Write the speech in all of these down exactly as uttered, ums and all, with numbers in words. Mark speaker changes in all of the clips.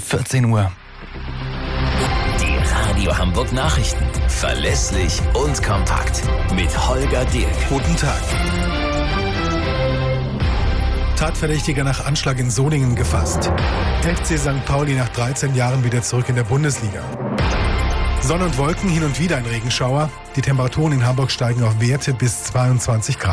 Speaker 1: vierzehn Uhr.
Speaker 2: Die Radio Hamburg Nachrichten. Verlässlich und kompakt. Mit Holger Dirk.
Speaker 3: Guten Tag. Tatverdächtiger nach Anschlag in Solingen gefasst. F C Sankt Pauli nach dreizehn Jahren wieder zurück in der Bundesliga. Sonne und Wolken, hin und wieder ein Regenschauer. Die Temperaturen in Hamburg steigen auf Werte bis zweiundzwanzig Grad.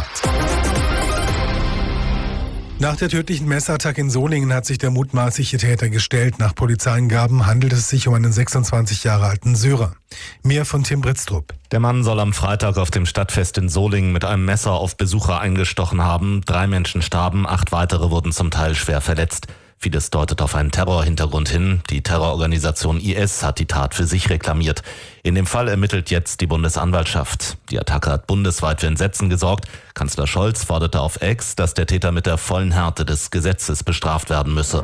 Speaker 3: Nach der tödlichen Messerattacke in Solingen hat sich der mutmaßliche Täter gestellt. Nach Polizeiangaben handelt es sich um einen sechsundzwanzig Jahre alten Syrer. Mehr von Tim Britztrup.
Speaker 4: Der Mann soll am Freitag auf dem Stadtfest in Solingen mit einem Messer auf Besucher eingestochen haben. Drei Menschen starben, acht weitere wurden zum Teil schwer verletzt. Vieles deutet auf einen Terrorhintergrund hin. Die Terrororganisation I S hat die Tat für sich reklamiert. In dem Fall ermittelt jetzt die Bundesanwaltschaft. Die Attacke hat bundesweit für Entsetzen gesorgt. Kanzler Scholz forderte auf X, dass der Täter mit der vollen Härte des Gesetzes bestraft werden müsse.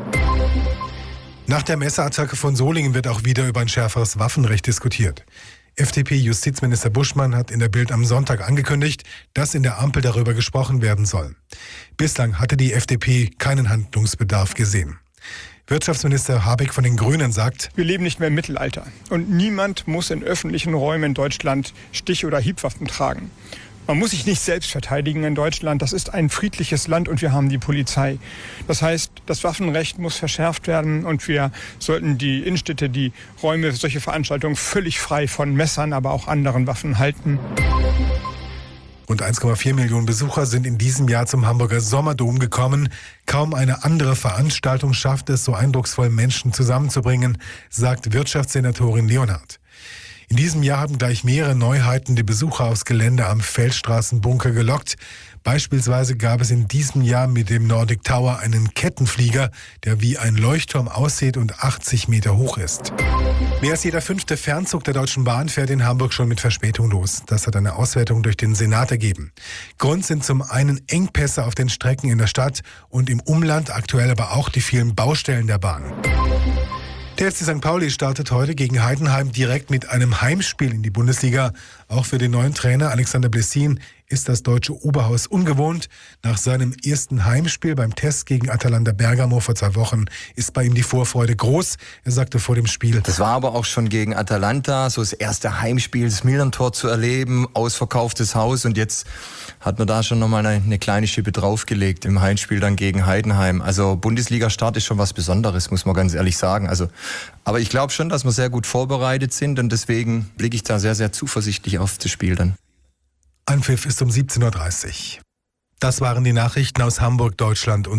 Speaker 3: Nach der Messerattacke von Solingen wird auch wieder über ein schärferes Waffenrecht diskutiert. F D P-Justizminister Buschmann hat in der Bild am Sonntag angekündigt, dass in der Ampel darüber gesprochen werden soll. Bislang hatte die F D P keinen Handlungsbedarf gesehen. Wirtschaftsminister Habeck von den Grünen sagt:
Speaker 5: Wir leben nicht mehr im Mittelalter und niemand muss in öffentlichen Räumen in Deutschland Stich- oder Hiebwaffen tragen. Man muss sich nicht selbst verteidigen in Deutschland. Das ist ein friedliches Land und wir haben die Polizei. Das heißt, das Waffenrecht muss verschärft werden und wir sollten die Innenstädte, die Räume, solche Veranstaltungen völlig frei von Messern, aber auch anderen Waffen halten.
Speaker 3: Rund eins Komma vier Millionen Besucher sind in diesem Jahr zum Hamburger Sommerdom gekommen. Kaum eine andere Veranstaltung schafft es, so eindrucksvoll Menschen zusammenzubringen, sagt Wirtschaftssenatorin Leonhardt. In diesem Jahr haben gleich mehrere Neuheiten die Besucher aufs Gelände am Feldstraßenbunker gelockt. Beispielsweise gab es in diesem Jahr mit dem Nordic Tower einen Kettenflieger, der wie ein Leuchtturm aussieht und achtzig Meter hoch ist. Mehr als jeder fünfte Fernzug der Deutschen Bahn fährt in Hamburg schon mit Verspätung los. Das hat eine Auswertung durch den Senat ergeben. Grund sind zum einen Engpässe auf den Strecken in der Stadt und im Umland, aktuell aber auch die vielen Baustellen der Bahn. Der F C Sankt Pauli startet heute gegen Heidenheim direkt mit einem Heimspiel in die Bundesliga. Auch für den neuen Trainer Alexander Blessin ist das deutsche Oberhaus ungewohnt. Nach seinem ersten Heimspiel beim Test gegen Atalanta Bergamo vor zwei Wochen ist bei ihm die Vorfreude groß. Er sagte vor dem Spiel:
Speaker 6: Das war aber auch schon gegen Atalanta, so das erste Heimspiel, das Millern-Tor zu erleben, ausverkauftes Haus, und jetzt hat man da schon nochmal eine, eine kleine Schippe draufgelegt im Heimspiel dann gegen Heidenheim. Also Bundesliga-Start ist schon was Besonderes, muss man ganz ehrlich sagen. Also, aber ich glaube schon, dass wir sehr gut vorbereitet sind und deswegen blicke ich da sehr, sehr zuversichtlich auf das Spiel dann.
Speaker 3: Anpfiff ist um siebzehn Uhr dreißig. Das waren die Nachrichten aus Hamburg, Deutschland und